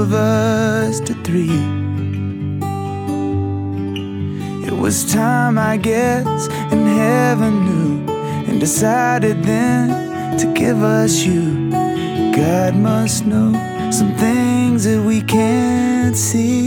of us to three. It was time, I guess, and heaven knew, and decided then to give us you. God must know some things that we can't see.